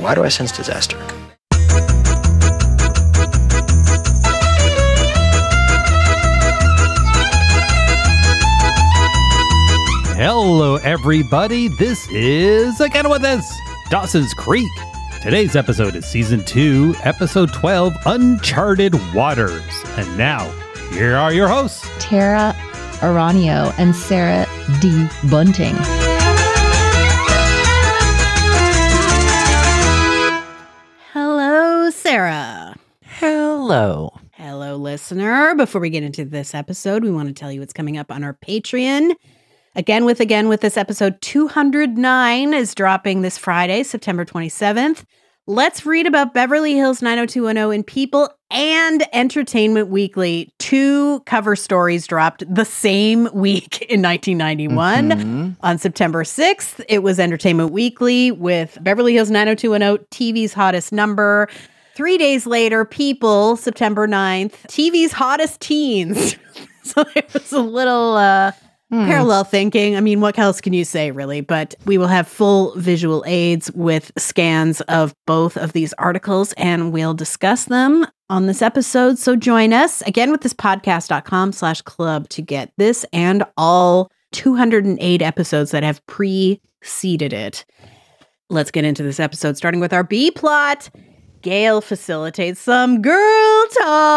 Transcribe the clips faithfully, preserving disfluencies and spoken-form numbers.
Why do I sense disaster? Hello, everybody. This is Again With This, Dawson's Creek. Today's episode is Season two, Episode twelve, Uncharted Waters. And now, here are your hosts, Tara Aranio and Sarah D. Bunting. Hello, Sarah. Hello. Hello, listener. Before we get into this episode, we want to tell you what's coming up on our Patreon. Again with Again with This, episode two hundred nine is dropping this Friday, September twenty-seventh. Let's read about Beverly Hills nine oh two one oh in People and Entertainment Weekly. Two cover stories dropped the same week in nineteen ninety-one. Mm-hmm. On September sixth, it was Entertainment Weekly with Beverly Hills nine oh two one oh, T V's hottest number. Three days later, People, September ninth, T V's hottest teens. So it was a little... uh Hmm. Parallel thinking. I mean, what else can you say, really? But we will have full visual aids with scans of both of these articles, and we'll discuss them on this episode. So join us again with this podcast.com slash club to get this and all two hundred eight episodes that have preceded it. Let's get into this episode, starting with our B plot. Gail facilitates some girl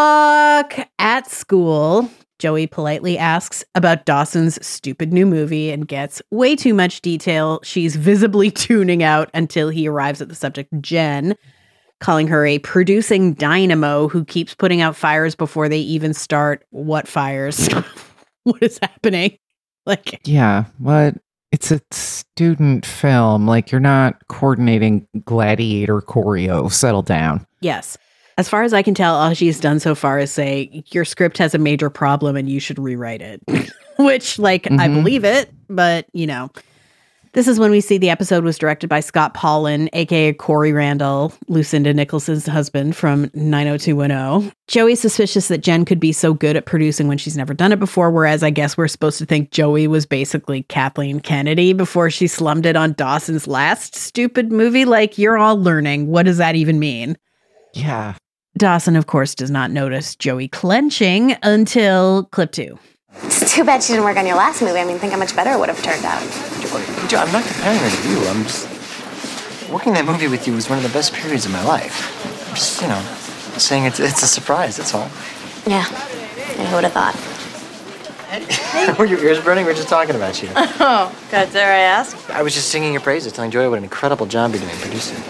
talk at school. Joey politely asks about Dawson's stupid new movie and gets way too much detail. She's visibly tuning out until he arrives at the subject, Jen, calling her a producing dynamo who keeps putting out fires before they even start. What fires? What is happening? Like, yeah, what? It's a student film. Like, you're not coordinating gladiator choreo. Settle down. Yes. As far as I can tell, all she's done so far is say, your script has a major problem and you should rewrite it. Which, like, mm-hmm. I believe it, but, you know. This is when we see the episode was directed by Scott Paulin, a k a. Corey Randall, Lucinda Nicholson's husband from nine oh two one oh. Joey's suspicious that Jen could be so good at producing when she's never done it before, whereas I guess we're supposed to think Joey was basically Kathleen Kennedy before she slummed it on Dawson's last stupid movie. Like, you're all learning. What does that even mean? Yeah. Dawson, of course, does not notice Joey clenching until clip two. It's too bad she didn't work on your last movie. I mean, think how much better it would have turned out. I'm not comparing her to you. I'm just... Working that movie with you was one of the best periods of my life. I'm just, you know, saying it's it's a surprise, that's all. Yeah. And who would have thought? Were your ears burning? We were just talking about you. Oh, God, dare I ask? I was just singing your praises, telling Joey what an incredible job you're doing producing.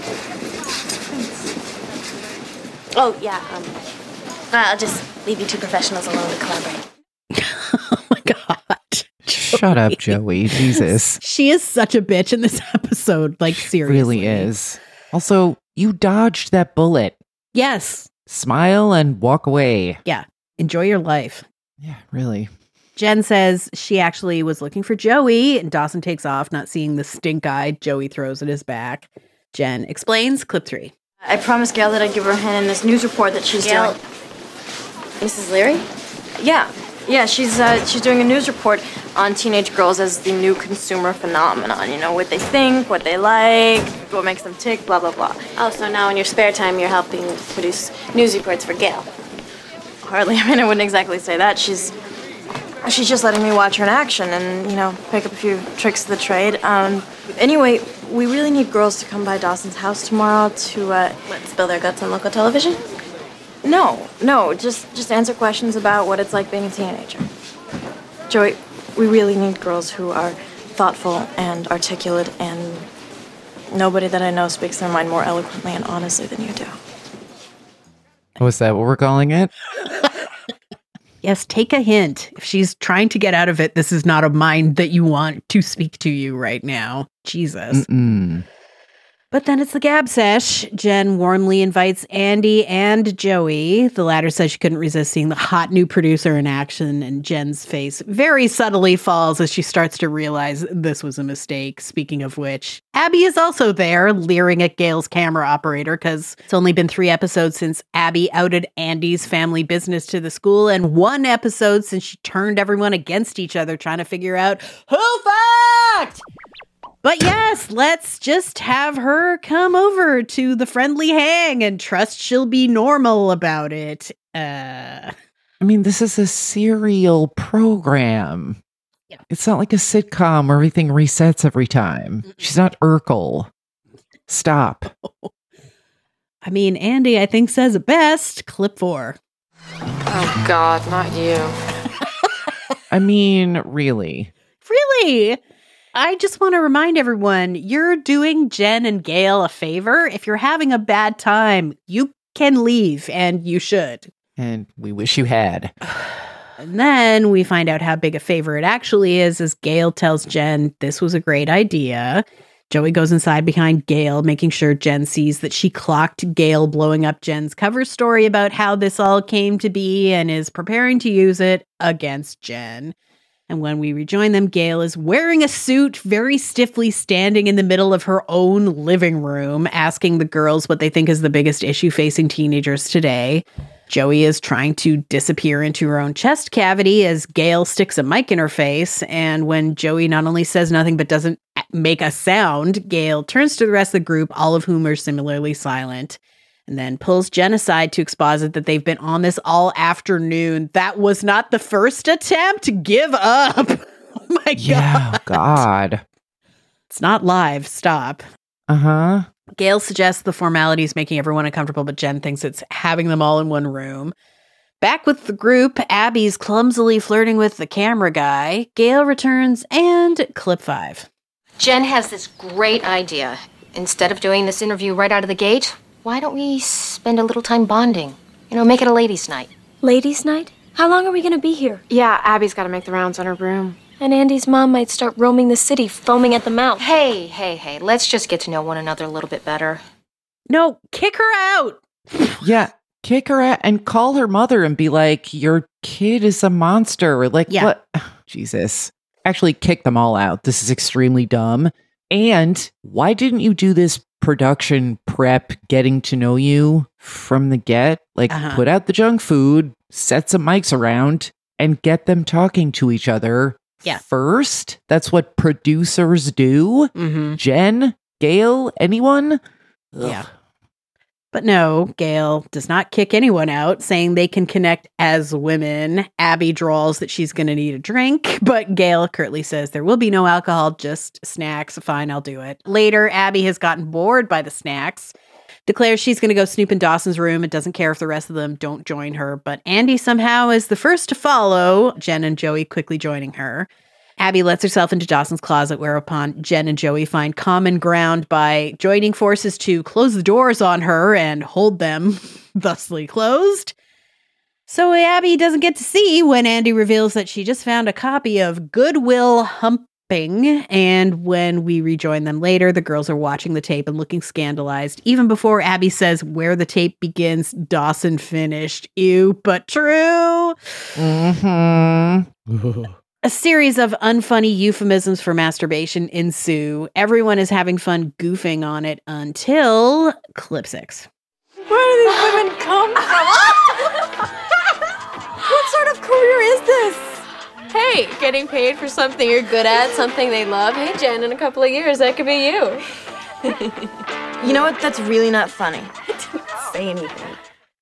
Oh, yeah. Um, I'll just leave you two professionals alone to collaborate. Oh, my God. Shut up, Joey. Jesus. She is such a bitch in this episode. Like, seriously. Really is. Also, you dodged that bullet. Yes. Smile and walk away. Yeah. Enjoy your life. Yeah, really. Jen says she actually was looking for Joey, and Dawson takes off, not seeing the stink eye Joey throws at his back. Jen explains, clip three. I promised Gail that I'd give her a hand in this news report that she's Gail. doing. Missus Leary? Yeah, yeah, she's uh, she's doing a news report on teenage girls as the new consumer phenomenon. You know, what they think, what they like, what makes them tick, blah, blah, blah. Oh, so now in your spare time you're helping produce news reports for Gail? Hardly. I mean, I wouldn't exactly say that. She's she's just letting me watch her in action and, you know, pick up a few tricks of the trade. Um, anyway, we really need girls to come by Dawson's house tomorrow to, uh... What, spill their guts on local television? No, no, just just answer questions about what it's like being a teenager. Joey, we really need girls who are thoughtful and articulate, and nobody that I know speaks their mind more eloquently and honestly than you do. Was that what we're calling it? Yes, take a hint. If she's trying to get out of it, this is not a mind that you want to speak to you right now. Jesus. Mm-mm. But then it's the gab sesh. Jen warmly invites Andy and Joey. The latter says she couldn't resist seeing the hot new producer in action, and Jen's face very subtly falls as she starts to realize this was a mistake. Speaking of which, Abby is also there, leering at Gail's camera operator, because it's only been three episodes since Abby outed Andy's family business to the school, and one episode since she turned everyone against each other trying to figure out who fucked! But yes, let's just have her come over to the friendly hang and trust she'll be normal about it. Uh, I mean, this is a serial program. Yeah. It's not like a sitcom where everything resets every time. She's not Urkel. Stop. I mean, Andy, I think, says it best. Clip four. Oh, God, not you. I mean, really? Really? I just want to remind everyone, you're doing Jen and Gail a favor. If you're having a bad time, you can leave, and you should. And we wish you had. And then we find out how big a favor it actually is as Gail tells Jen this was a great idea. Joey goes inside behind Gail, making sure Jen sees that she clocked Gail blowing up Jen's cover story about how this all came to be and is preparing to use it against Jen. And when we rejoin them, Gail is wearing a suit, very stiffly standing in the middle of her own living room, asking the girls what they think is the biggest issue facing teenagers today. Joey is trying to disappear into her own chest cavity as Gail sticks a mic in her face. And when Joey not only says nothing but doesn't make a sound, Gail turns to the rest of the group, all of whom are similarly silent, and then pulls Jen aside to exposit that they've been on this all afternoon. That was not the first attempt. Give up. Oh my Yeah, God. God. It's not live. Stop. Uh-huh. Gail suggests the formality is making everyone uncomfortable, but Jen thinks it's having them all in one room. Back with the group, Abby's clumsily flirting with the camera guy. Gail returns, and clip five. Jen has this great idea. Instead of doing this interview right out of the gate, why don't we spend a little time bonding? You know, make it a ladies' night. Ladies' night? How long are we gonna be here? Yeah, Abby's got to make the rounds on her broom. And Andy's mom might start roaming the city, foaming at the mouth. Hey, hey, hey, let's just get to know one another a little bit better. No, kick her out. Yeah, kick her out and call her mother and be like, your kid is a monster. Or like, Yeah. what? Jesus. Actually, kick them all out. This is extremely dumb. And why didn't you do this production prep getting to know you from the get? Like, Uh-huh. put out the junk food, set some mics around, and get them talking to each other Yeah. first. That's what producers do. Mm-hmm. Jen, Gail, anyone? Ugh. Yeah. But no, Gail does not kick anyone out, saying they can connect as women. Abby drawls that she's going to need a drink, but Gail curtly says there will be no alcohol, just snacks. Fine, I'll do it. Later, Abby has gotten bored by the snacks, declares she's going to go snoop in Dawson's room and doesn't care if the rest of them don't join her. But Andy somehow is the first to follow, Jen and Joey quickly joining her. Abby lets herself into Dawson's closet, whereupon Jen and Joey find common ground by joining forces to close the doors on her and hold them thusly closed. So Abby doesn't get to see when Andy reveals that she just found a copy of Good Will Humping. And when we rejoin them later, the girls are watching the tape and looking scandalized. Even before Abby says where the tape begins, Dawson finished. Ew, but true. Mm-hmm. A series of unfunny euphemisms for masturbation ensue. Everyone is having fun goofing on it until clip six. Where do these women come from? What sort of career is this? Hey, getting paid for something you're good at, something they love. Hey, Jen, in a couple of years, that could be you. You know what? That's really not funny. Say anything.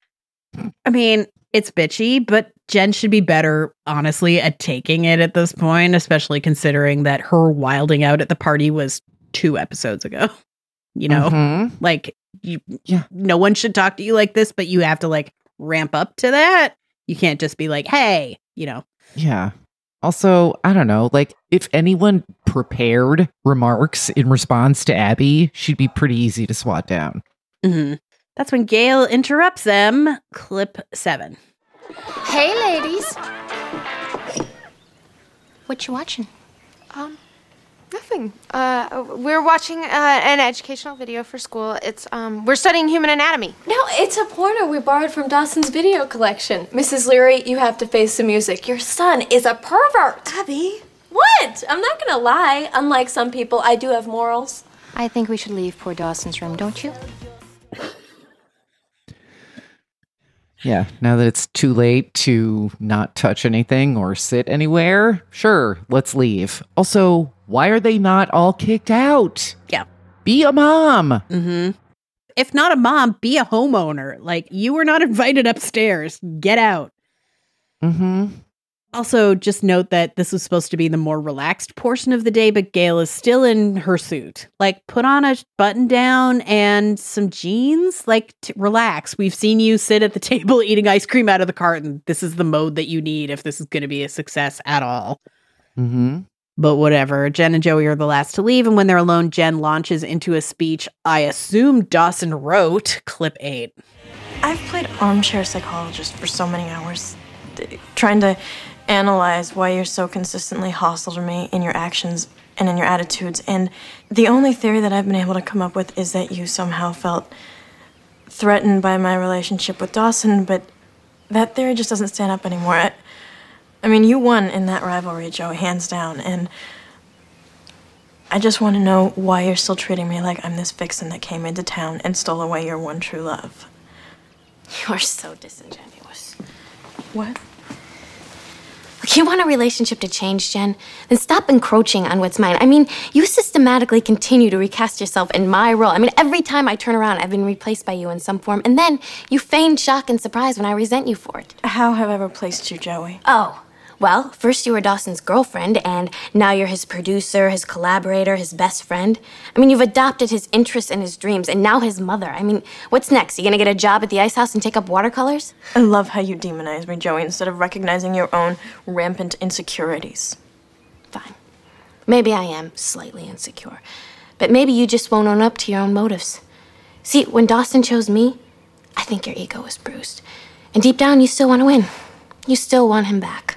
I mean, it's bitchy, but Jen should be better, honestly, at taking it at this point, especially considering that her wilding out at the party was two episodes ago. You know, Mhm. like, you, Yeah. no one should talk to you like this, but you have to, like, ramp up to that. You can't just be like, hey, you know. Yeah. Also, I don't know, like, if anyone prepared remarks in response to Abby, she'd be pretty easy to swat down. Mm-hmm. That's when Gail interrupts them. Clip seven. Hey, ladies. What you watching? Um, nothing. Uh, we're watching uh, an educational video for school. It's, um, we're studying human anatomy. No, it's a porno we borrowed from Dawson's video collection. Missus Leary, you have to face the music. Your son is a pervert. Abby? What? I'm not gonna lie. Unlike some people, I do have morals. I think we should leave poor Dawson's room, don't you? Yeah, now that it's too late to not touch anything or sit anywhere, sure, let's leave. Also, why are they not all kicked out? Yeah. Be a mom. Mm-hmm. If not a mom, be a homeowner. Like, you were not invited upstairs. Get out. Mm-hmm. Also, just note that this was supposed to be the more relaxed portion of the day, but Gail is still in her suit. Like, put on a button down and some jeans. Like, t- relax. We've seen you sit at the table eating ice cream out of the carton. This is the mode that you need if this is going to be a success at all. Mm-hmm. But whatever. Jen and Joey are the last to leave, and when they're alone, Jen launches into a speech I assume Dawson wrote. Clip eight. I've played armchair psychologist for so many hours, d- trying to analyze why you're so consistently hostile to me in your actions and in your attitudes. And the only theory that I've been able to come up with is that you somehow felt threatened by my relationship with Dawson, but that theory just doesn't stand up anymore. I, I mean, you won in that rivalry, Joey, hands down, and I just want to know why you're still treating me like I'm this vixen that came into town and stole away your one true love. You're so disingenuous. What? Look, you want a relationship to change, Jen? Then stop encroaching on what's mine. I mean, you systematically continue to recast yourself in my role. I mean, every time I turn around, I've been replaced by you in some form, and then you feign shock and surprise when I resent you for it. How have I replaced you, Joey? Oh. Well, first you were Dawson's girlfriend, and now you're his producer, his collaborator, his best friend. I mean, you've adopted his interests and his dreams, and now his mother. I mean, what's next? You gonna get a job at the ice house and take up watercolors? I love how you demonize me, Joey, instead of recognizing your own rampant insecurities. Fine. Maybe I am slightly insecure, but maybe you just won't own up to your own motives. See, when Dawson chose me, I think your ego was bruised. And deep down, you still want to win. You still want him back.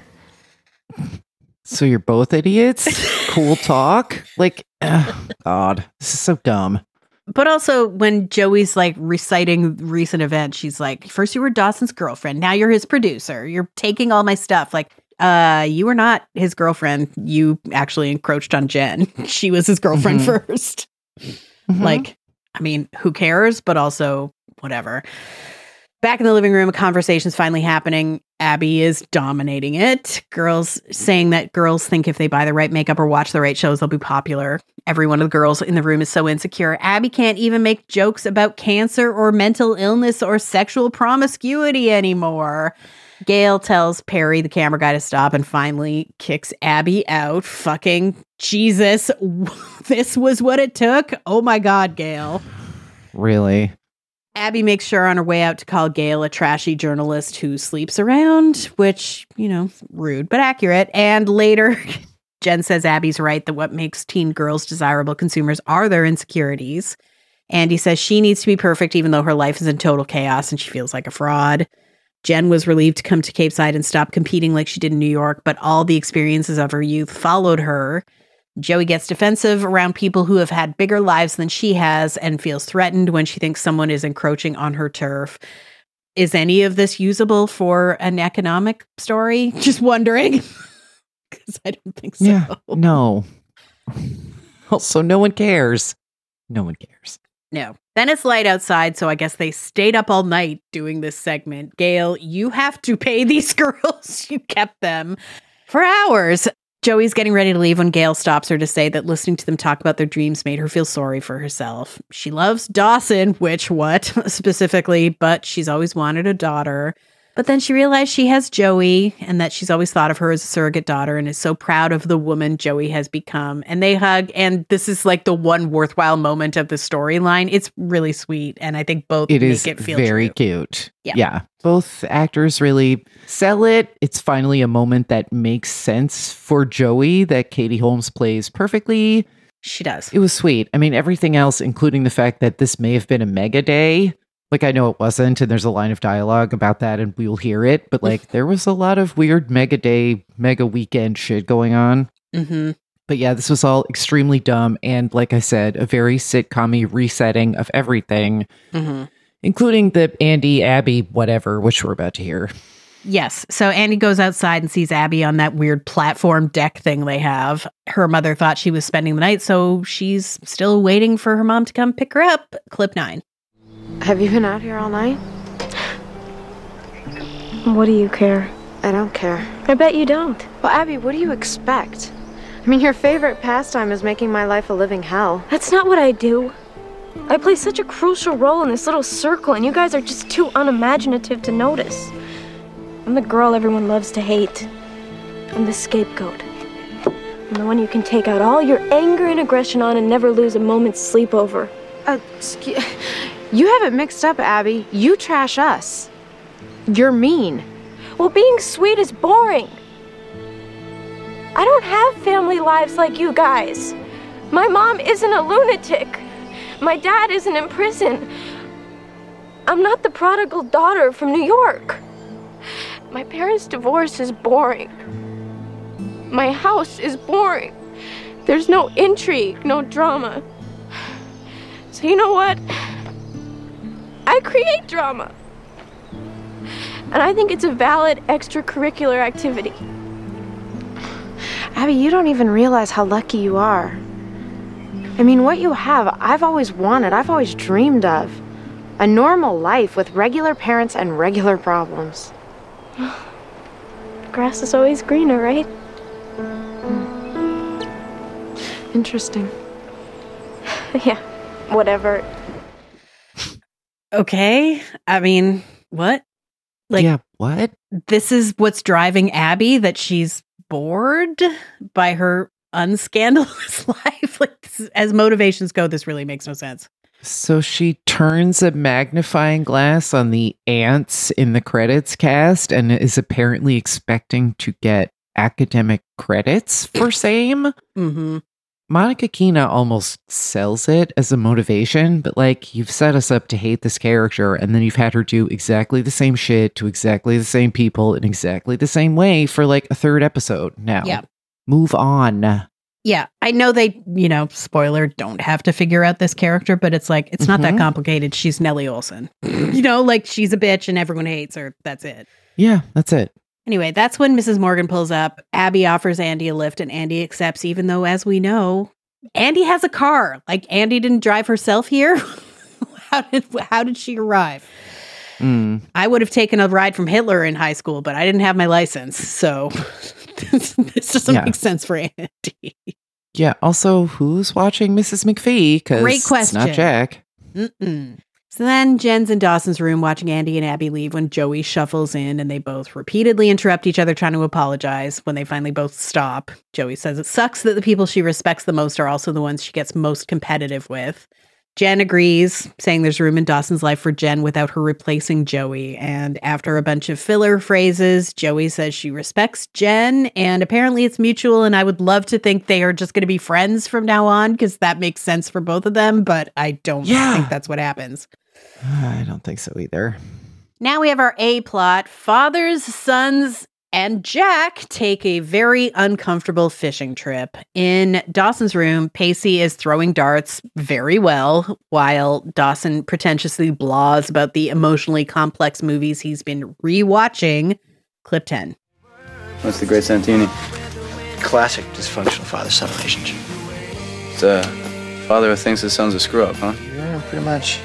So you're both idiots? Cool talk? Like, oh, God, this is so dumb. But also, when Joey's like reciting recent events, she's like, first you were Dawson's girlfriend, now you're his producer. You're taking all my stuff. Like, uh, you were not his girlfriend. You actually encroached on Jen. She was his girlfriend Mm-hmm. first. Mm-hmm. Like, I mean, who cares? But also, whatever. Back in the living room, a conversation's finally happening. Abby is dominating it. Girls saying that girls think if they buy the right makeup or watch the right shows, they'll be popular. Every one of the girls in the room is so insecure. Abby can't even make jokes about cancer or mental illness or sexual promiscuity anymore. Gail tells Perry, the camera guy, to stop and finally kicks Abby out. Fucking Jesus. This was what it took? Oh my God, Gail. Really? Abby makes sure on her way out to call Gail a trashy journalist who sleeps around, which, you know, rude but accurate. And later, Jen says Abby's right that what makes teen girls desirable consumers are their insecurities. Andy says she needs to be perfect even though her life is in total chaos and she feels like a fraud. Jen was relieved to come to Cape Side and stop competing like she did in New York, but all the experiences of her youth followed her. Joey gets defensive around people who have had bigger lives than she has and feels threatened when she thinks someone is encroaching on her turf. Is any of this usable for an economic story? Just wondering. Because I don't think so. Yeah, no. Also, no one cares. No one cares. No. Then it's light outside, so I guess they stayed up all night doing this segment. Gail, you have to pay these girls. You kept them for hours. Joey's getting ready to leave when Gail stops her to say that listening to them talk about their dreams made her feel sorry for herself. She loves Dawson, which what specifically, but she's always wanted a daughter. But then she realized she has Joey and that she's always thought of her as a surrogate daughter and is so proud of the woman Joey has become. And they hug, and this is like the one worthwhile moment of the storyline. It's really sweet, and I think both it make is it feel very true. cute. Yeah. yeah, both actors really sell it. It's finally a moment that makes sense for Joey that Katie Holmes plays perfectly. She does. It was sweet. I mean, everything else, including the fact that this may have been a mega day. Like, I know it wasn't, and there's a line of dialogue about that, and we'll hear it. But, like, there was a lot of weird mega day, mega weekend shit going on. Mm-hmm. But yeah, this was all extremely dumb. And like I said, a very sitcom-y resetting of everything, Mm-hmm. including the Andy, Abby, whatever, which we're about to hear. Yes. So Andy goes outside and sees Abby on that weird platform deck thing they have. Her mother thought she was spending the night, so she's still waiting for her mom to come pick her up. Clip nine. Have you been out here all night? What do you care? I don't care. I bet you don't. Well, Abby, what do you expect? I mean, your favorite pastime is making my life a living hell. That's not what I do. I play such a crucial role in this little circle, and you guys are just too unimaginative to notice. I'm the girl everyone loves to hate. I'm the scapegoat. I'm the one you can take out all your anger and aggression on and never lose a moment's sleep over. Uh, excuse- you have it mixed up, Abby. You trash us. You're mean. Well, being sweet is boring. I don't have family lives like you guys. My mom isn't a lunatic. My dad isn't in prison. I'm not the prodigal daughter from New York. My parents' divorce is boring. My house is boring. There's no intrigue, no drama. So you know what? I create drama. And I think it's a valid extracurricular activity. Abby, you don't even realize how lucky you are. I mean, what you have, I've always wanted, I've always dreamed of. A normal life with regular parents and regular problems. Grass is always greener, right? Interesting. Yeah, whatever. Okay. I mean, what? Like, yeah, what? This is what's driving Abby, that she's bored by her unscandalous life. Like, this is, as motivations go, this really makes no sense. So she turns a magnifying glass on the ants in the credits cast and is apparently expecting to get academic credits for same. Mm-hmm. Monica Keena almost sells it as a motivation, but like, you've set us up to hate this character and then you've had her do exactly the same shit to exactly the same people in exactly the same way for like a third episode now. Yeah. Move on. Yeah, I know they, you know, spoiler, don't have to figure out this character, but it's like, it's not Mhm. that complicated. She's Nellie Olson. You know, like, she's a bitch and everyone hates her. That's it. Yeah, that's it. Anyway, that's when Missus Morgan pulls up. Abby offers Andy a lift and Andy accepts, even though, as we know, Andy has a car. Like, Andy didn't drive herself here. how did how did she arrive? Mm. I would have taken a ride from Hitler in high school, but I didn't have my license. So this, this doesn't Yeah. make sense for Andy. Yeah, also, who's watching Missus McPhee? Because Great it's question. not Jack. Mm-mm. So then Jen's in Dawson's room watching Andy and Abby leave when Joey shuffles in and they both repeatedly interrupt each other trying to apologize. When they finally both stop, Joey says it sucks that the people she respects the most are also the ones she gets most competitive with. Jen agrees, saying there's room in Dawson's life for Jen without her replacing Joey. And after a bunch of filler phrases, Joey says she respects Jen, and apparently it's mutual, and I would love to think they are just going to be friends from now on, because that makes sense for both of them, but I don't Yeah. think that's what happens. I don't think so either. Now we have our A plot. Fathers, sons, and Jack take a very uncomfortable fishing trip. In Dawson's room, Pacey is throwing darts very well, while Dawson pretentiously blahs about the emotionally complex movies he's been rewatching. Clip ten. What's the Great Santini? Classic dysfunctional father-son relationship. It's a father who thinks his son's a screw-up, huh? Yeah, pretty much.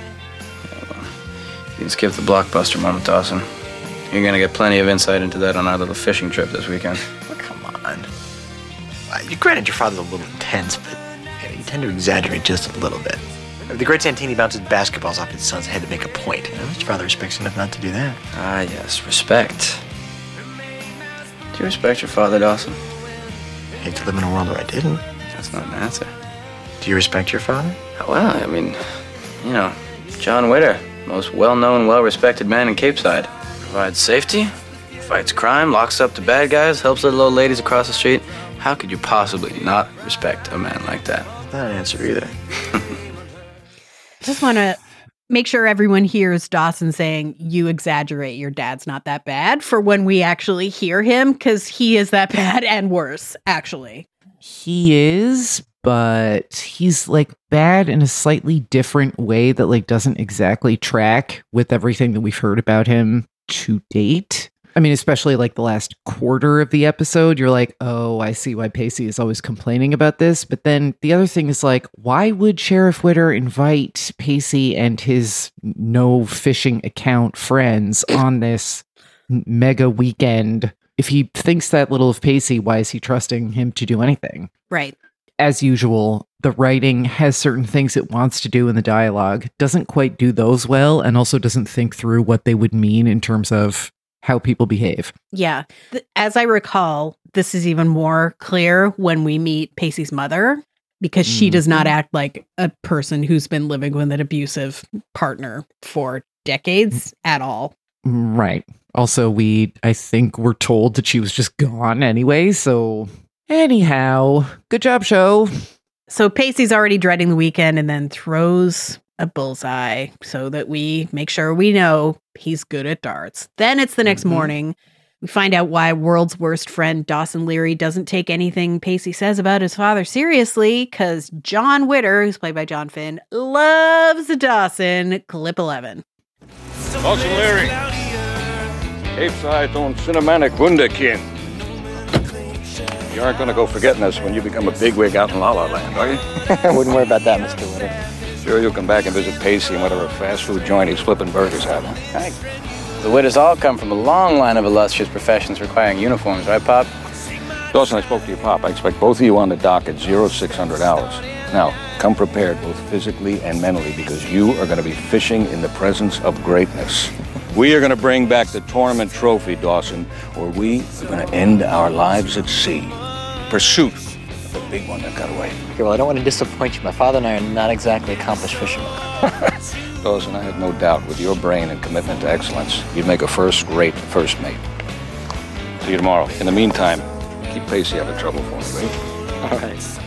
You can skip the blockbuster moment, Dawson. You're gonna get plenty of insight into that on our little fishing trip this weekend. Well, come on. Uh, you granted your father's a little intense, but you, know, you tend to exaggerate just a little bit. The great Santini bounces basketballs off his son's head to make a point. You know, your father respects enough not to do that. Ah, yes, respect. Do you respect your father, Dawson? I hate to live in a world where I didn't. That's not an answer. Do you respect your father? Well, I mean, you know, John Witter, most well-known, well-respected man in Cape Side. Provides safety, fights crime, locks up the bad guys, helps little old ladies across the street. How could you possibly not respect a man like that? Not an answer either. I just want to make sure everyone hears Dawson saying, you exaggerate, your dad's not that bad, for when we actually hear him, because he is that bad and worse, actually. He is, but he's like bad in a slightly different way that like doesn't exactly track with everything that we've heard about him to date. I mean, especially like the last quarter of the episode, you're like, oh, I see why Pacey is always complaining about this. But then the other thing is like, why would Sheriff Witter invite Pacey and his no fishing account friends on this mega weekend. If he thinks that little of Pacey, why is he trusting him to do anything? Right. As usual, the writing has certain things it wants to do in the dialogue, doesn't quite do those well, and also doesn't think through what they would mean in terms of how people behave. Yeah. Th- As I recall, this is even more clear when we meet Pacey's mother, because she does not act like a person who's been living with an abusive partner for decades at all. Right. Also, we, I think, were told that she was just gone anyway, so anyhow, good job, show. So Pacey's already dreading the weekend and then throws a bullseye so that we make sure we know he's good at darts. Then it's the next mm-hmm. morning. We find out why world's worst friend Dawson Leary doesn't take anything Pacey says about his father seriously, because John Witter, who's played by John Finn, loves Dawson. Clip eleven. Dawson Leary, Capeside on cinematic wunderkind. You aren't going to go forgetting us when you become a bigwig out in La La Land, are you? I wouldn't worry about that, Mister Witter. Sure, you'll come back and visit Pacey and whatever fast food joint he's flipping burgers at. Right. The Witters all come from a long line of illustrious professions requiring uniforms, right, Pop? Dawson, I spoke to your pop. I expect both of you on the dock at zero six hundred hours. Now, come prepared both physically and mentally, because you are going to be fishing in the presence of greatness. We are going to bring back the tournament trophy, Dawson, or we are going to end our lives at sea. Pursuit of the big one that got away. Okay, well, I don't want to disappoint you. My father and I are not exactly accomplished fishermen. Dawson, I have no doubt with your brain and commitment to excellence, you'd make a first-rate first mate. See you tomorrow. In the meantime, keep Pacey out of trouble for me, right? All right.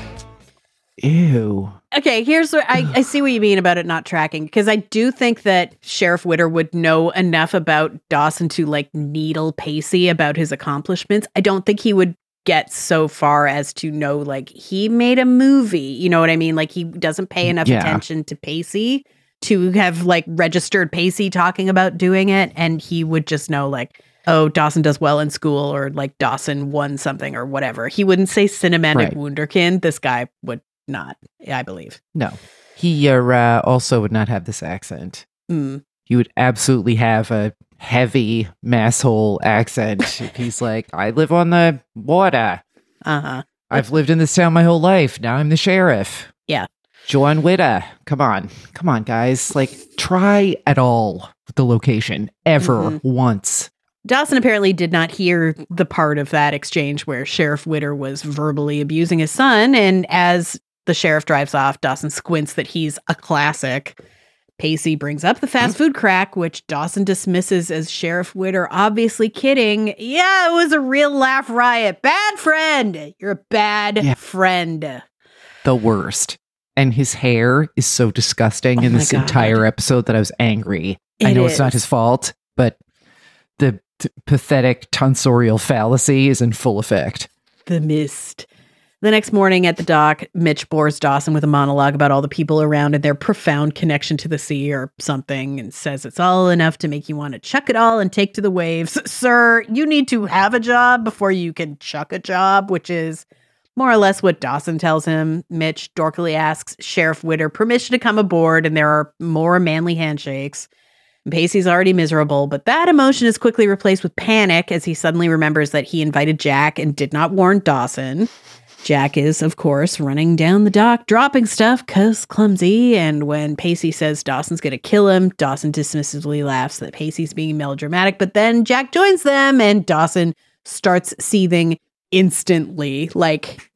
Ew. Okay, here's what I, I see what you mean about it not tracking, because I do think that Sheriff Witter would know enough about Dawson to like needle Pacey about his accomplishments. I don't think he would get so far as to know like he made a movie. You know what I mean? Like he doesn't pay enough Yeah. attention to Pacey to have like registered Pacey talking about doing it, and he would just know like, oh, Dawson does well in school, or like Dawson won something or whatever. He wouldn't say cinematic Right. wunderkind. This guy would not, I believe. No. He uh, uh, also would not have this accent. Mm. He would absolutely have a heavy masshole accent. If he's like, I live on the water. Uh-huh. I've lived in this town my whole life. Now I'm the sheriff. Yeah. John Witter. Come on. Come on, guys. Like, try at all with the location ever Mhm. once. Dawson apparently did not hear the part of that exchange where Sheriff Witter was verbally abusing his son, and as the sheriff drives off, Dawson squints that he's a classic. Pacey brings up the fast food crack, which Dawson dismisses as Sheriff Witter obviously kidding. Yeah, it was a real laugh riot. Bad friend. You're a bad Yeah. friend. The worst. And his hair is so disgusting Oh in my this God. entire episode that I was angry. I It know it's not is. his fault, but the t- pathetic tonsorial fallacy is in full effect. The mist. The next morning at the dock, Mitch bores Dawson with a monologue about all the people around and their profound connection to the sea or something, and says it's all enough to make you want to chuck it all and take to the waves. Sir, you need to have a job before you can chuck a job, which is more or less what Dawson tells him. Mitch dorkily asks Sheriff Witter permission to come aboard, and there are more manly handshakes. Pacey's already miserable, but that emotion is quickly replaced with panic as he suddenly remembers that he invited Jack and did not warn Dawson. Jack is, of course, running down the dock, dropping stuff because clumsy, and when Pacey says Dawson's going to kill him, Dawson dismissively laughs that Pacey's being melodramatic, but then Jack joins them, and Dawson starts seething instantly. Like,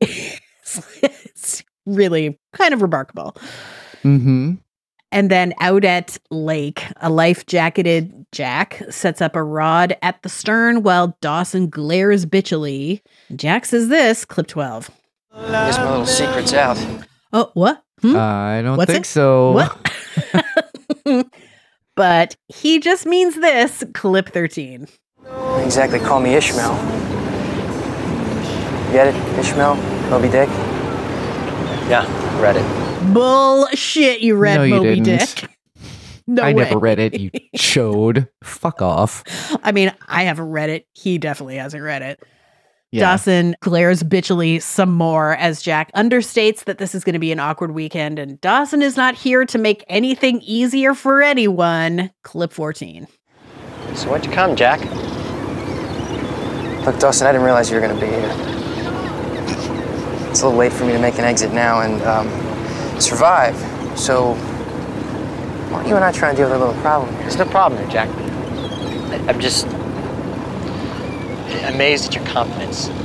it's really kind of remarkable. Mm-hmm. And then out at Lake, a life-jacketed Jack sets up a rod at the stern while Dawson glares bitchily. Jack says this, clip twelve. I guess my little secret's out. Oh, what? Hmm? I don't What's think it? so. What? But he just means this, clip thirteen. Don't exactly call me Ishmael. Get it? Ishmael? Moby Dick? Yeah, read it. Bullshit, you read No, you Moby didn't. Dick. No I way. never read it, you chode. Fuck off. I mean, I haven't read it. He definitely hasn't read it. Yeah. Dawson glares bitchily some more as Jack understates that this is going to be an awkward weekend, and Dawson is not here to make anything easier for anyone. Clip fourteen. So why'd you come, Jack? Look, Dawson, I didn't realize you were going to be here. It's a little late for me to make an exit now and um, survive. So, why don't you and I try and deal with a little problem here? There's no problem here, Jack. I, I'm just amazed at your confidence. You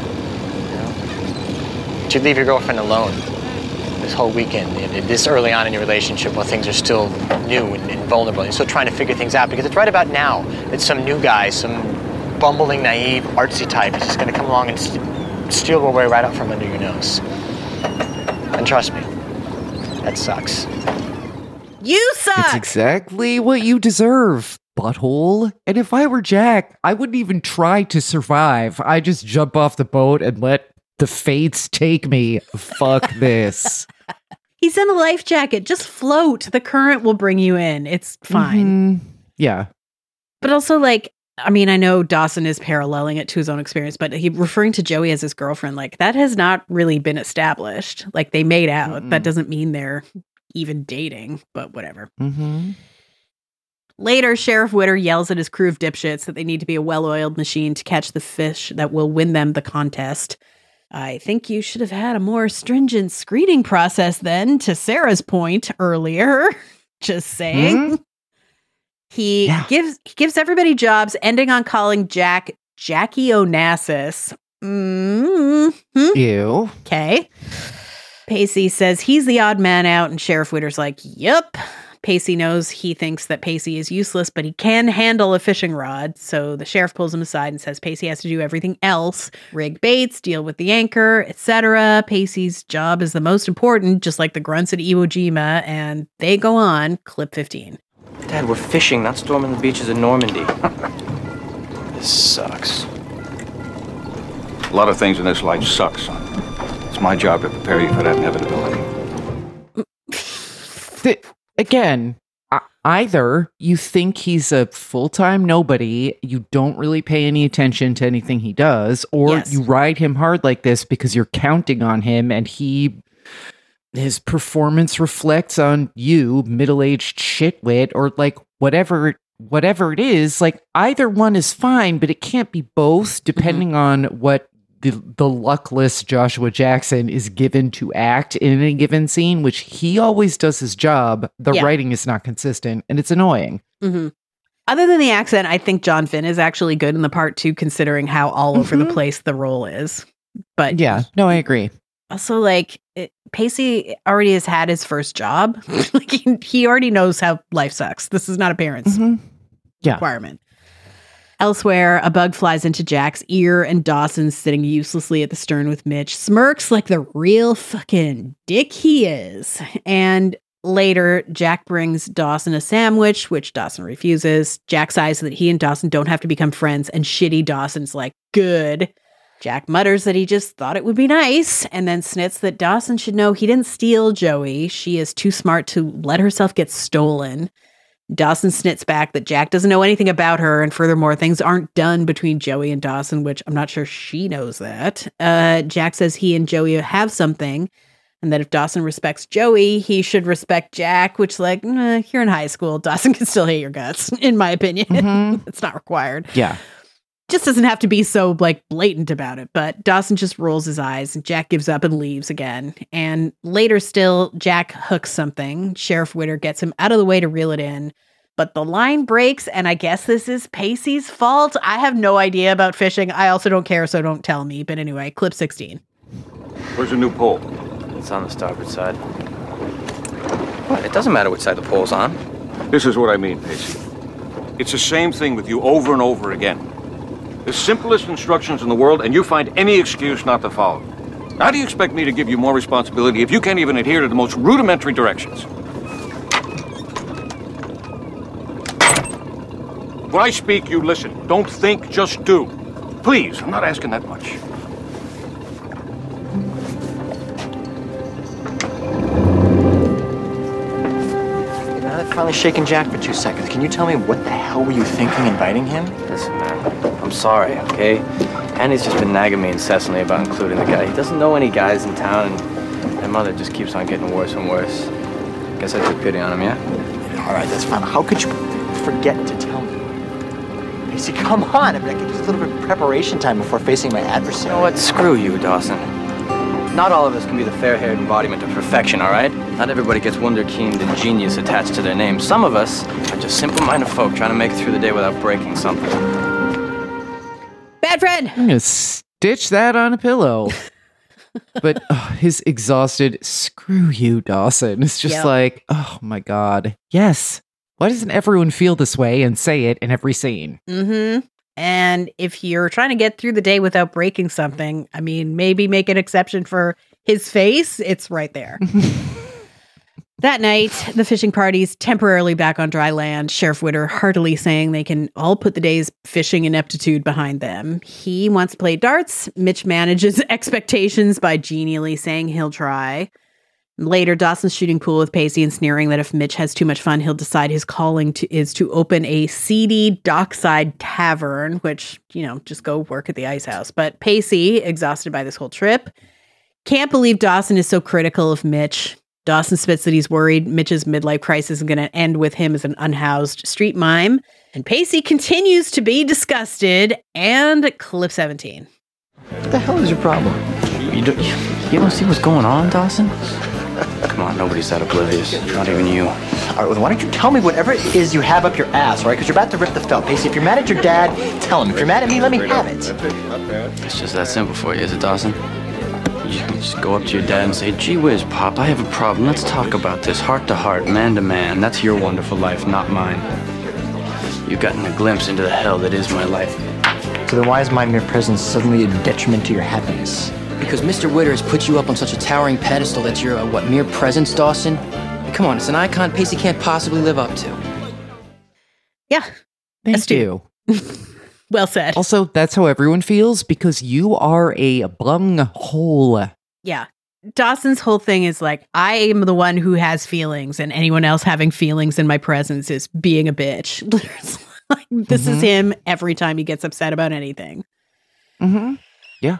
know? That you'd leave your girlfriend alone this whole weekend, this early on in your relationship, while things are still new and, and vulnerable. You're still trying to figure things out, because it's right about now that some new guy, some bumbling, naive, artsy type is just going to come along and st- steal your way right out from under your nose. And trust me, that sucks. You suck! It's exactly what you deserve, butthole. And if I were Jack, I wouldn't even try to survive. I'd just jump off the boat and let the fates take me. Fuck this. He's in a life jacket. Just float. The current will bring you in. It's fine. Mm-hmm. Yeah. But also, like, I mean, I know Dawson is paralleling it to his own experience, but he referring to Joey as his girlfriend, like, that has not really been established. Like, they made out. Mm-mm. That doesn't mean they're even dating, but whatever. Mm-hmm. Later, Sheriff Witter yells at his crew of dipshits that they need to be a well-oiled machine to catch the fish that will win them the contest. I think you should have had a more stringent screening process then, to Sarah's point earlier. Just saying. Mm-hmm. He yeah. gives he gives everybody jobs, ending on calling Jack Jackie Onassis. Mm-hmm. Ew. Okay. Pacey says he's the odd man out, and Sheriff Witter's like, yep. Pacey knows he thinks that Pacey is useless, but he can handle a fishing rod. So the sheriff pulls him aside and says Pacey has to do everything else. Rig baits, deal with the anchor, et cetera. Pacey's job is the most important, just like the grunts at Iwo Jima, and they go on. Clip fifteen. Dad, we're fishing, not storming the beaches of Normandy. This sucks. A lot of things in this life suck, son. It's my job to prepare you for that inevitability. The- Again, either you think he's a full-time nobody, you don't really pay any attention to anything he does, or yes. you ride him hard like this because you're counting on him and he his performance reflects on you, middle-aged shitwit, or like whatever whatever it is. Like, either one is fine, but it can't be both, depending mm-hmm. on what The, the luckless Joshua Jackson is given to act in any given scene, which he always does his job. The yeah. writing is not consistent, and it's annoying. Mm-hmm. Other than the accent, I think John Finn is actually good in the part too, considering how all over mm-hmm. the place the role is. But yeah, no, I agree. Also, like, it, Pacey already has had his first job. Like, he, he already knows how life sucks. This is not a parent's mm-hmm. yeah. requirement. Elsewhere, a bug flies into Jack's ear, and Dawson, sitting uselessly at the stern with Mitch, smirks like the real fucking dick he is. And later, Jack brings Dawson a sandwich, which Dawson refuses. Jack sighs that he and Dawson don't have to become friends, and shitty Dawson's like, good. Jack mutters that he just thought it would be nice, and then snits that Dawson should know he didn't steal Joey. She is too smart to let herself get stolen. Dawson snits back that Jack doesn't know anything about her, and furthermore, things aren't done between Joey and Dawson, which I'm not sure she knows that. Uh, Jack says he and Joey have something, and that if Dawson respects Joey, he should respect Jack, which, like, eh, you're in high school. Dawson can still hate your guts, in my opinion. Mm-hmm. It's not required. Yeah. Just doesn't have to be so, like, blatant about it, but Dawson just rolls his eyes, and Jack gives up and leaves again. And later still, Jack hooks something. Sheriff Witter gets him out of the way to reel it in, but the line breaks, and I guess this is Pacey's fault. I have no idea about fishing. I also don't care, so don't tell me. But anyway, clip sixteen. Where's the new pole? It's on the starboard side. What? It doesn't matter which side the pole's on. This is what I mean, Pacey. It's the same thing with you over and over again. The simplest instructions in the world, and you find any excuse not to follow. How do you expect me to give you more responsibility if you can't even adhere to the most rudimentary directions? When I speak, you listen. Don't think, just do. Please, I'm not asking that much. Now that finally shaken Jack for two seconds, can you tell me what the hell were you thinking inviting him? Listen, man, I'm sorry, okay? Andy's just been nagging me incessantly about including the guy. He doesn't know any guys in town, and my mother just keeps on getting worse and worse. Guess I took pity on him, yeah? All right, that's fine. How could you forget to tell me? Pacey, come on. I mean, I could use a little bit of preparation time before facing my adversary. You know what? Screw you, Dawson. Not all of us can be the fair-haired embodiment of perfection, all right? Not everybody gets wunderkind and genius attached to their name. Some of us are just simple-minded folk trying to make it through the day without breaking something. Bad friend! I'm going to stitch that on a pillow. But oh, his exhausted, screw you, Dawson. It's just Yep. like, oh my God. Yes. Why doesn't everyone feel this way and say it in every scene? Mm-hmm. And if you're trying to get through the day without breaking something, I mean, maybe make an exception for his face. It's right there. That night, the fishing party's temporarily back on dry land. Sheriff Witter heartily saying they can all put the day's fishing ineptitude behind them. He wants to play darts. Mitch manages expectations by genially saying he'll try. Later, Dawson's shooting pool with Pacey and sneering that if Mitch has too much fun, he'll decide his calling to, is to open a seedy dockside tavern, which, you know, just go work at the ice house. But Pacey, exhausted by this whole trip, can't believe Dawson is so critical of Mitch. Dawson spits that he's worried Mitch's midlife crisis is going to end with him as an unhoused street mime. And Pacey continues to be disgusted. And clip seventeen. What the hell is your problem? You don't, you don't see what's going on, Dawson? Come on, nobody's that oblivious. Not even you. All right, well, why don't you tell me whatever it is you have up your ass, all right? Because you're about to rip the felt. Pacey, if you're mad at your dad, tell him. If you're mad at me, let me have it. It's just that simple for you, is it, Dawson? You can just go up to your dad and say, gee whiz, Pop, I have a problem. Let's talk about this heart to heart, man to man. That's your wonderful life, not mine. You've gotten a glimpse into the hell that is my life. So then why is my mere presence suddenly a detriment to your happiness? Because Mister Witter has put you up on such a towering pedestal that you're a, what, mere presence, Dawson? Come on, it's an icon Pacey can't possibly live up to. Yeah. Thank Astute. you. Well said. Also, that's how everyone feels because you are a bunghole. Yeah. Dawson's whole thing is like, I am the one who has feelings, and anyone else having feelings in my presence is being a bitch. Like, this Mhm. is him every time he gets upset about anything. Mm-hmm. Yeah.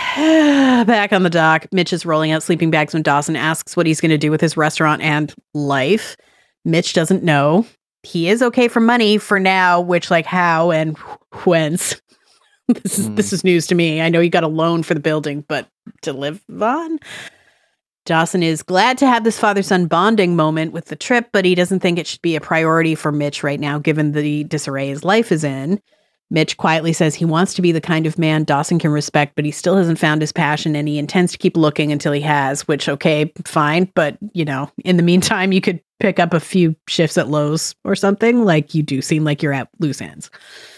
Back on the dock, Mitch is rolling out sleeping bags when Dawson asks what he's going to do with his restaurant and life. Mitch doesn't know. He is okay for money for now, which, like, how and whence? This is Mm. this is news to me. I know you got a loan for the building, but to live on? Dawson is glad to have this father-son bonding moment with the trip, but he doesn't think it should be a priority for Mitch right now, given the disarray his life is in. Mitch quietly says he wants to be the kind of man Dawson can respect, but he still hasn't found his passion, and he intends to keep looking until he has, which, okay, fine. But, you know, in the meantime, you could pick up a few shifts at Lowe's or something. Like, you do seem like you're at loose ends.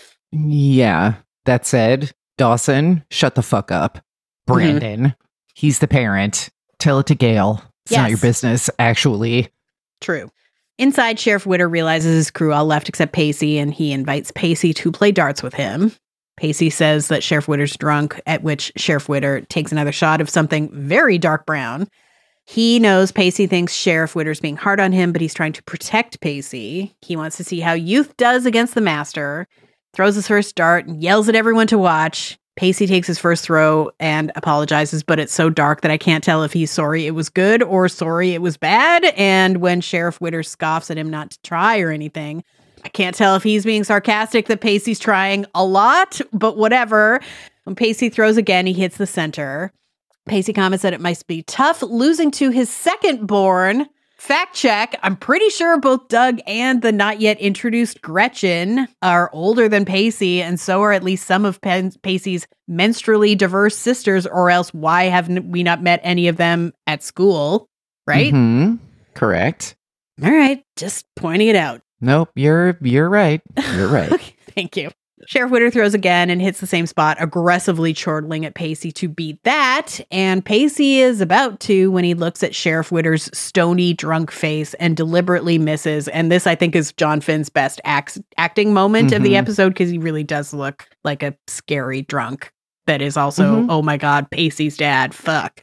Yeah. That said, Dawson, shut the fuck up. Brandon, he's the parent. Tell it to Gail. It's not your Yes. business, actually. True. Inside, Sheriff Witter realizes his crew all left except Pacey, and he invites Pacey to play darts with him. Pacey says that Sheriff Witter's drunk, at which Sheriff Witter takes another shot of something very dark brown. He knows Pacey thinks Sheriff Witter's being hard on him, but he's trying to protect Pacey. He wants to see how youth does against the master, throws his first dart, and yells at everyone to watch. Pacey takes his first throw and apologizes, but it's so dark that I can't tell if he's sorry it was good or sorry it was bad. And when Sheriff Witter scoffs at him not to try or anything, I can't tell if he's being sarcastic that Pacey's trying a lot, but whatever. When Pacey throws again, he hits the center. Pacey comments that it must be tough losing to his second born. Fact check, I'm pretty sure both Doug and the not yet introduced Gretchen are older than Pacey, and so are at least some of Pen- Pacey's menstrually diverse sisters, or else why haven't we not met any of them at school, right? Mm-hmm. Correct. All right, just pointing it out. Nope, you're you're right. You're right. Thank you. Sheriff Witter throws again and hits the same spot, aggressively chortling at Pacey to beat that. And Pacey is about to when he looks at Sheriff Witter's stony, drunk face and deliberately misses. And this, I think, is John Finn's best act- acting moment of the Mhm. episode, because he really does look like a scary drunk that is also, Mhm. oh my God, Pacey's dad. Fuck.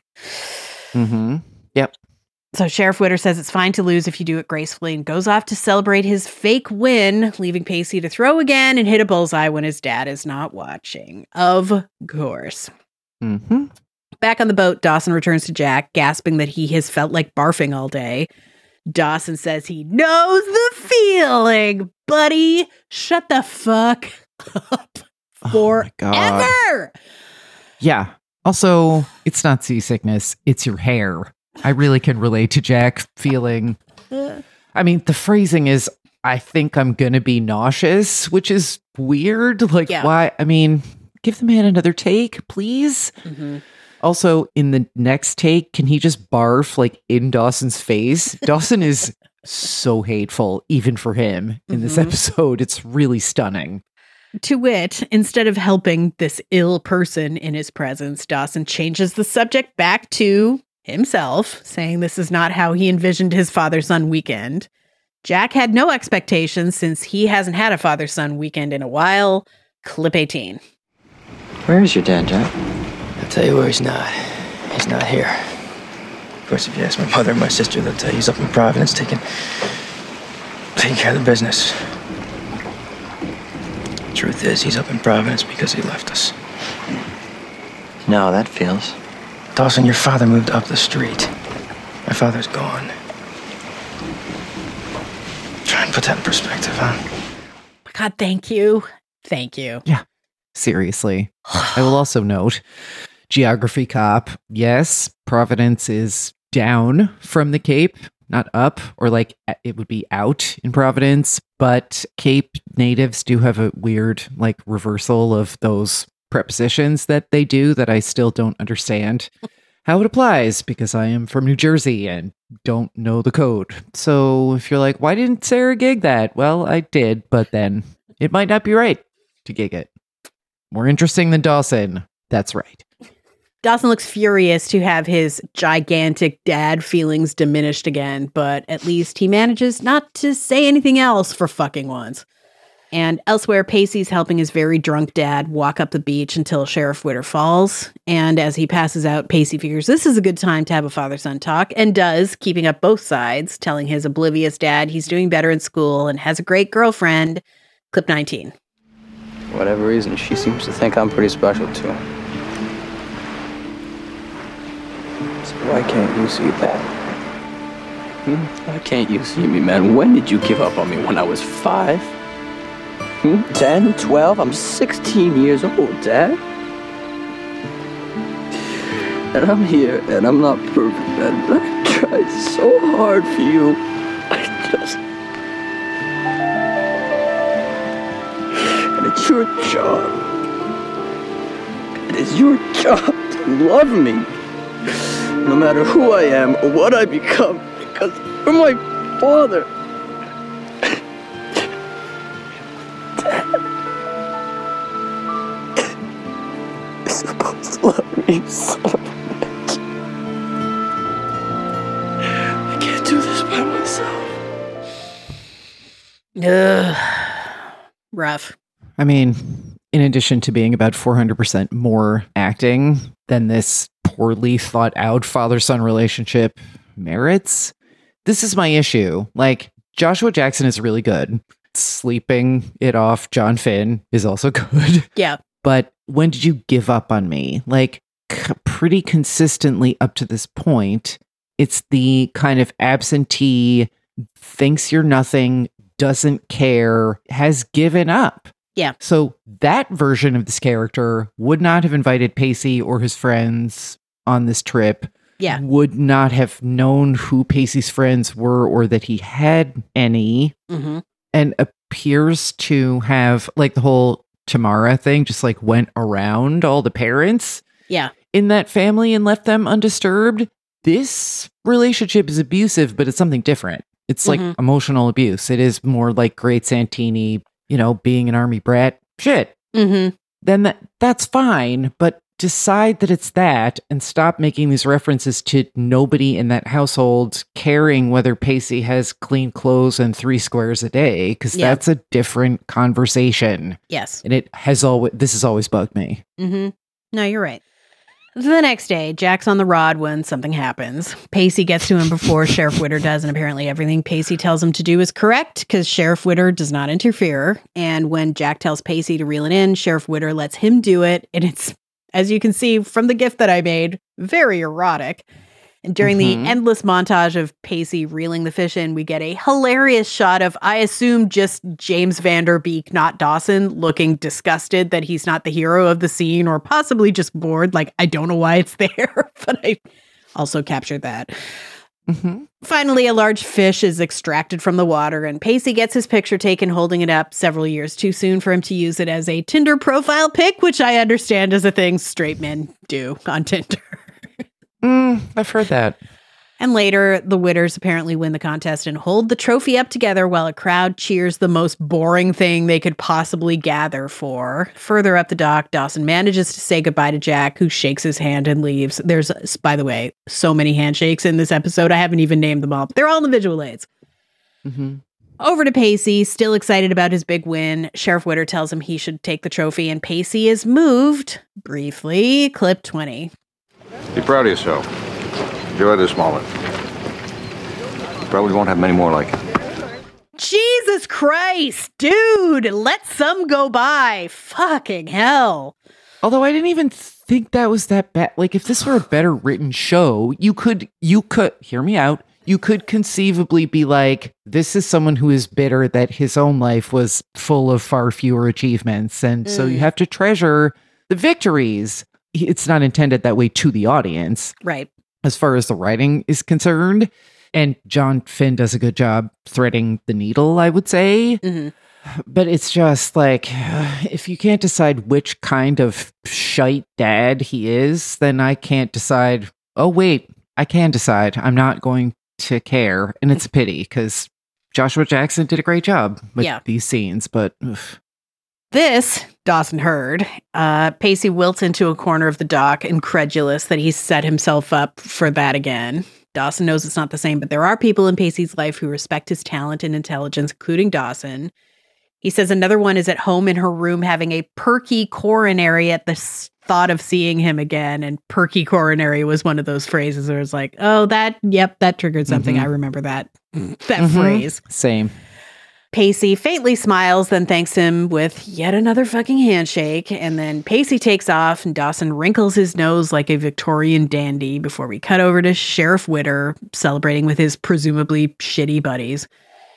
Mm-hmm. Yep. So Sheriff Witter says it's fine to lose if you do it gracefully and goes off to celebrate his fake win, leaving Pacey to throw again and hit a bullseye when his dad is not watching. Of course. Mm-hmm. Back on the boat, Dawson returns to Jack, gasping that he has felt like barfing all day. Dawson says he knows the feeling, buddy. Shut the fuck Forever. God. Yeah. Also, it's not seasickness, it's your hair. I really can relate to Jack feeling. I mean, the phrasing is, I think I'm going to be nauseous, which is weird. Like, Yeah. why? I mean, give the man another take, please. Mm-hmm. Also, in the next take, can he just barf like in Dawson's face? Dawson is so hateful, even for him in this Mhm. episode. It's really stunning. To wit, instead of helping this ill person in his presence, Dawson changes the subject back to himself, saying this is not how he envisioned his father-son weekend. Jack had no expectations since he hasn't had a father-son weekend in a while. Clip eighteen. Where is your dad, Jack? I'll tell you where he's not. He's not here. Of course, if you ask my mother and my sister, they'll tell you he's up in Providence taking, taking care of the business. Truth is, he's up in Providence because he left us. No, that feels. Dawson, your father moved up the street. My father's gone. Try and put that in perspective, huh? God, thank you. Thank you. Yeah. Seriously. I will also note, geography cop, yes, Providence is down from the Cape, not up, or like it would be out in Providence, but Cape natives do have a weird like reversal of those prepositions that they do that I still don't understand how it applies because I am from New Jersey and don't know the code. So if you're like, why didn't Sarah gig that? Well, I did, but then it might not be right to gig it. More interesting than Dawson. That's right. Dawson looks furious to have his gigantic dad feelings diminished again, but at least he manages not to say anything else for fucking once. And elsewhere, Pacey's helping his very drunk dad walk up the beach until Sheriff Witter falls. And as he passes out, Pacey figures this is a good time to have a father-son talk, and does, keeping up both sides, telling his oblivious dad he's doing better in school and has a great girlfriend. Clip nineteen. For whatever reason, she seems to think I'm pretty special, too. So why can't you see that? Hmm? Why can't you see me, man? When did you give up on me? When I was five? Hmm? ten, twelve? I'm sixteen years old, Dad. And I'm here, and I'm not perfect, man. But I tried so hard for you. I just... And it's your job. It is your job to love me. No matter who I am or what I become, because you're my father. Dad. You're supposed to love me so much. I can't do this by myself. Ugh. Rough. I mean, in addition to being about four hundred percent more acting than this poorly thought out father-son relationship merits, this is my issue. Like, Joshua Jackson is really good. Sleeping it off John Finn is also good. Yeah. But when did you give up on me? Like, c- pretty consistently up to this point, it's the kind of absentee, thinks you're nothing, doesn't care, has given up. Yeah. So that version of this character would not have invited Pacey or his friends on this trip. Yeah. Would not have known who Pacey's friends were or that he had any. Mm-hmm. And appears to have, like, the whole Tamara thing just like went around all the parents Yeah. in that family and left them undisturbed. This relationship is abusive, but it's something different. It's like Mhm. emotional abuse. It is more like Great Santini, you know, being an army brat. Shit. Mm-hmm. Then that that's fine, but decide that it's that and stop making these references to nobody in that household caring whether Pacey has clean clothes and three squares a day, because Yeah. that's a different conversation. Yes. And it has always, this has always bugged me. Mm-hmm. No, you're right. The next day, Jack's on the rod when something happens. Pacey gets to him before Sheriff Witter does, and apparently everything Pacey tells him to do is correct because Sheriff Witter does not interfere. And when Jack tells Pacey to reel it in, Sheriff Witter lets him do it, and it's, as you can see from the gift that I made, very erotic. And during Mhm. the endless montage of Pacey reeling the fish in, we get a hilarious shot of, I assume, just James Van Der Beek, not Dawson, looking disgusted that he's not the hero of the scene, or possibly just bored. Like, I don't know why it's there, but I also captured that. Mm-hmm. Finally, a large fish is extracted from the water, and Pacey gets his picture taken holding it up several years too soon for him to use it as a Tinder profile pic, which I understand is a thing straight men do on Tinder. Mm, I've heard that. And later, the Witters apparently win the contest and hold the trophy up together while a crowd cheers the most boring thing they could possibly gather for. Further up the dock, Dawson manages to say goodbye to Jack, who shakes his hand and leaves. There's, by the way, so many handshakes in this episode. I haven't even named them all, but they're all in the visual aids. Mm-hmm. Over to Pacey, still excited about his big win. Sheriff Witter tells him he should take the trophy, and Pacey is moved. Briefly, clip twenty. Be proud of yourself. Enjoy this moment. You probably won't have many more like it. Jesus Christ, dude, let some go by. Fucking hell. Although I didn't even think that was that bad. Like, if this were a better written show, you could, you could, hear me out, you could conceivably be like, this is someone who is bitter that his own life was full of far fewer achievements. And mm. so you have to treasure the victories. It's not intended that way to the audience. Right. As far as the writing is concerned. And John Finn does a good job threading the needle, I would say. Mm-hmm. But it's just like, if you can't decide which kind of shite dad he is, then I can't decide, oh, wait, I can decide. I'm not going to care. And it's a pity because Joshua Jackson did a great job with yeah. these scenes. But oof. This, Dawson heard, uh, Pacey wilts into a corner of the dock, incredulous that he's set himself up for that again. Dawson knows it's not the same, but there are people in Pacey's life who respect his talent and intelligence, including Dawson. He says another one is at home in her room having a perky coronary at the thought of seeing him again. And perky coronary was one of those phrases where it's like, oh, that, yep, that triggered something. Mm-hmm. I remember that, that mm-hmm. phrase. Same. Pacey faintly smiles, then thanks him with yet another fucking handshake. And then Pacey takes off and Dawson wrinkles his nose like a Victorian dandy before we cut over to Sheriff Witter celebrating with his presumably shitty buddies.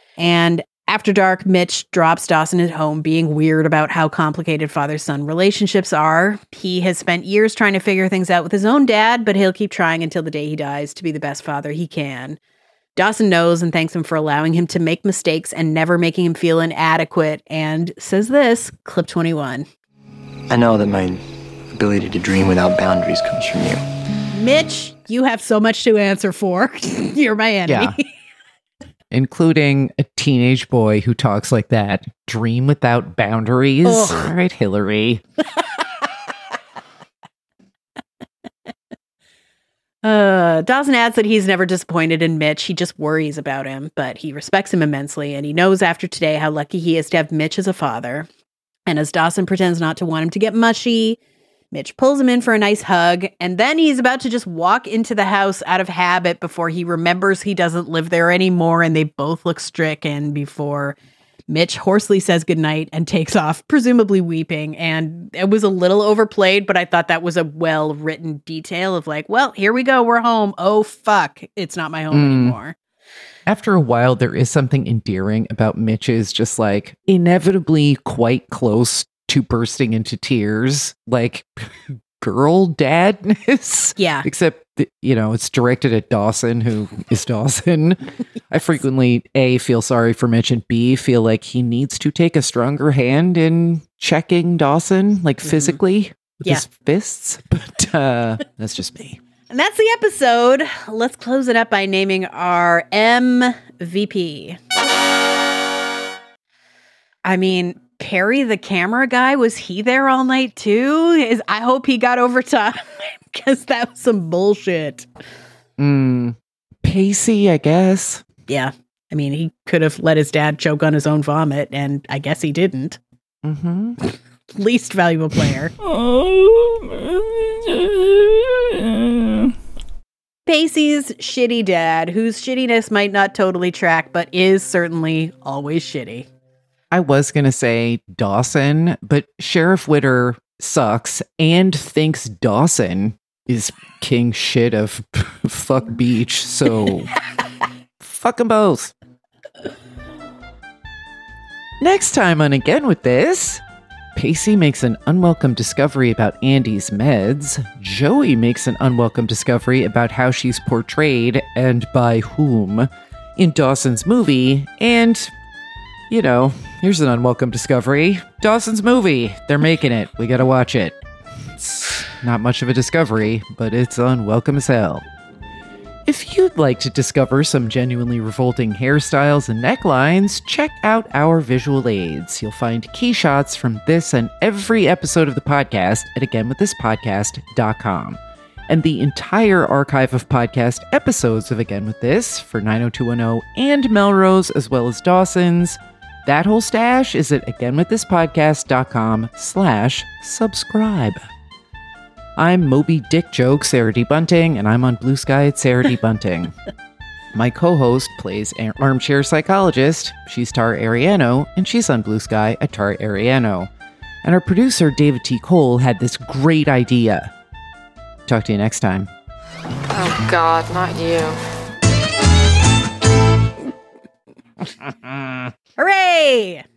And after dark, Mitch drops Dawson at home, being weird about how complicated father-son relationships are. He has spent years trying to figure things out with his own dad, but he'll keep trying until the day he dies to be the best father he can. Dawson knows and thanks him for allowing him to make mistakes and never making him feel inadequate, and says this, clip twenty-one. I know that my ability to dream without boundaries comes from you. Mitch, you have so much to answer for. You're my enemy. Yeah. Including a teenage boy who talks like that. Dream without boundaries. Ugh. All right, Hillary. Uh, Dawson adds that he's never disappointed in Mitch. He just worries about him, but he respects him immensely, and he knows after today how lucky he is to have Mitch as a father. And as Dawson pretends not to want him to get mushy, Mitch pulls him in for a nice hug, and then he's about to just walk into the house out of habit before he remembers he doesn't live there anymore, and they both look stricken before Mitch hoarsely says goodnight and takes off, presumably weeping. And it was a little overplayed, but I thought that was a well-written detail of like, well, here we go, we're home. Oh, fuck, it's not my home Mm. anymore. After a while, there is something endearing about Mitch's just like inevitably quite close to bursting into tears, like girl dadness. Yeah. Except, that, you know, it's directed at Dawson, who is Dawson. I frequently, A, feel sorry for Mitch, and B, feel like he needs to take a stronger hand in checking Dawson, like mm-hmm. physically with yeah. his fists. But uh, that's just me. And that's the episode. Let's close it up by naming our M V P. I mean, Perry, the camera guy, was he there all night too? Is I hope he got overtime because that was some bullshit. Mm, Pacey, I guess. Yeah. I mean, he could have let his dad choke on his own vomit, and I guess he didn't. Mm-hmm. Least valuable player. Pacey's shitty dad, whose shittiness might not totally track, but is certainly always shitty. I was going to say Dawson, but Sheriff Witter sucks and thinks Dawson is king shit of fuck beach, so fuck them both. Next time on Again With This, Pacey makes an unwelcome discovery about Andy's meds. Joey makes an unwelcome discovery about how she's portrayed, and by whom, in Dawson's movie. And, you know, here's an unwelcome discovery. Dawson's movie. They're making it. We gotta watch it. It's not much of a discovery, but it's unwelcome as hell. If you'd like to discover some genuinely revolting hairstyles and necklines, check out our visual aids. You'll find key shots from this and every episode of the podcast at again with this podcast dot com. And the entire archive of podcast episodes of Again With This for nine oh two one oh and Melrose, as well as Dawson's, that whole stash is at again with this podcast dot com slash subscribe. I'm Moby Dick Joke, Sarah D. Bunting, and I'm on Blue Sky at Sarah D. Bunting. My co-host plays Ar- Armchair Psychologist. She's Tara Ariano, and she's on Blue Sky at Tara Ariano. And our producer, David T. Cole, had this great idea. Talk to you next time. Oh, God, not you. Hooray!